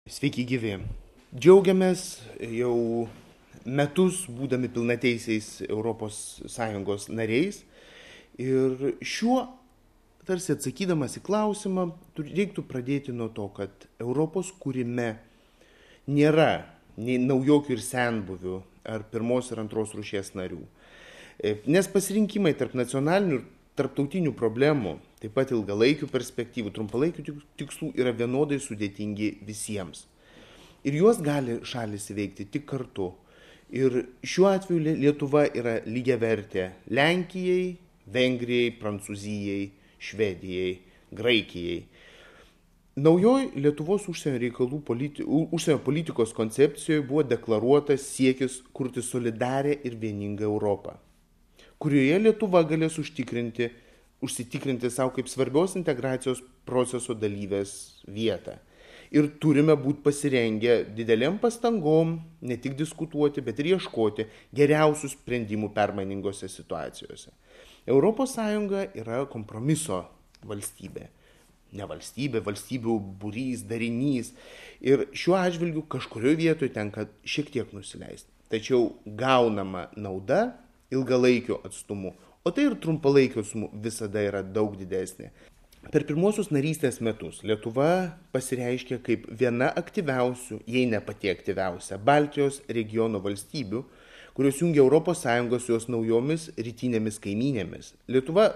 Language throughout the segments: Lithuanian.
Sveiki gyvi. Džiaugiamės jau metus būdami pilnateisiais ES nariais ir šiuo, tarsi atsakydamas į klausimą, reiktų pradėti nuo to, kad Europos kūrime nėra nei naujokių ir senbuvių ar pirmos ir antros rūšies narių. Nes pasirinkimai tarp nacionalinių ir tarptautinių problemų, taip pat ilgalaikių perspektyvų, trumpalaikių tikslų yra vienodai sudėtingi visiems. Ir juos gali šalis įveikti tik kartu. Ir šiuo atveju Lietuva yra lygiavertė Lenkijai, Vengrijai, Prancūzijai, Švedijai, Graikijai. Naujoj Lietuvos užsienio politikos koncepcijoje buvo deklaruotas siekis kurti solidarę ir vieningą Europą, kurioje Lietuva galės užsitikrinti savo kaip svarbios integracijos proceso dalyvės vietą. Ir turime būti pasirengę didelėm pastangom ne tik diskutuoti, bet ir ieškoti geriausių sprendimų permainingose situacijose. ES yra kompromiso valstybė. Ne valstybė, valstybių būrys, darinys. Ir šiuo atžvilgiu kažkurioje vietoje tenka šiek tiek nusileisti. Tačiau gaunama nauda ilgalaikiu atstumu, o tai ir trumpalaikiu atstumu visada yra daug didesnė. Per pirmuosius narystės metus Lietuva pasireiškė kaip viena aktyviausių, jei ne pati aktyviausia, Baltijos regiono valstybių, kurios jungia ES su jos naujomis rytinėmis kaimynėmis. Lietuva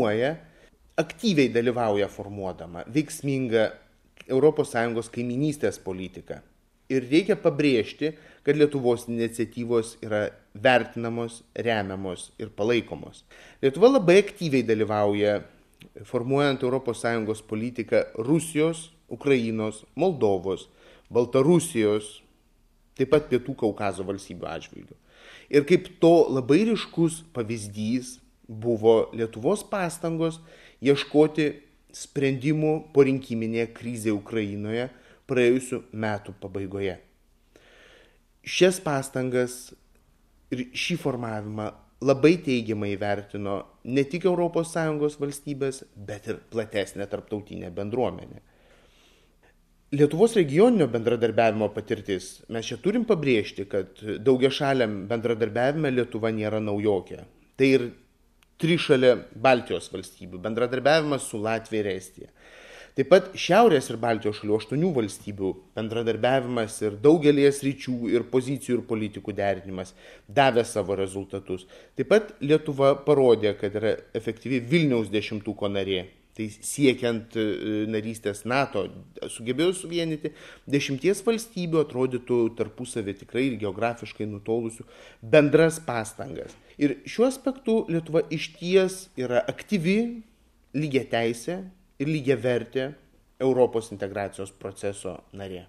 aktyviai dalyvauja formuodama veiksmingą ES kaiminystės politiką. Ir reikia pabrėžti, kad Lietuvos iniciatyvos yra vertinamos, remiamos ir palaikomos. Lietuva labai aktyviai dalyvauja formuojant ES politiką Rusijos, Ukrainos, Moldovos, Baltarusijos, taip pat Pietų Kaukazo valstybių atžvilgių. Ir kaip to labai ryškus pavyzdys buvo Lietuvos pastangos ieškoti sprendimų po rinkiminėje krizėje Ukrainoje praėjusių metų pabaigoje. Šias pastangas ir šį formavimą labai teigiamai vertino ne tik ES valstybės, bet ir platesnė tarptautinė bendruomenė. Lietuvos regioninio bendradarbiavimo patirtis. Mes čia turim pabrėžti, kad daugiašaliam bendradarbiavime Lietuva nėra naujokė. Tai ir trišalė Baltijos valstybių, bendradarbiavimas su Latvija ir Estija. Taip pat Šiaurės ir Baltijos šalių 8 valstybių bendradarbiavimas ir daugelės ryčių ir pozicijų ir politikų derinimas davė savo rezultatus. Taip pat Lietuva parodė, kad yra efektyvi Vilniaus 10-ko narė. Tai siekiant narystės NATO sugebėjo suvienyti 10 valstybių, atrodytų tarpusavį tikrai ir geografiškai nutolusių bendras pastangas. Ir šiuo aspektu Lietuva išties yra aktyvi, lygiateisė ir lygiavertė Europos integracijos proceso narė.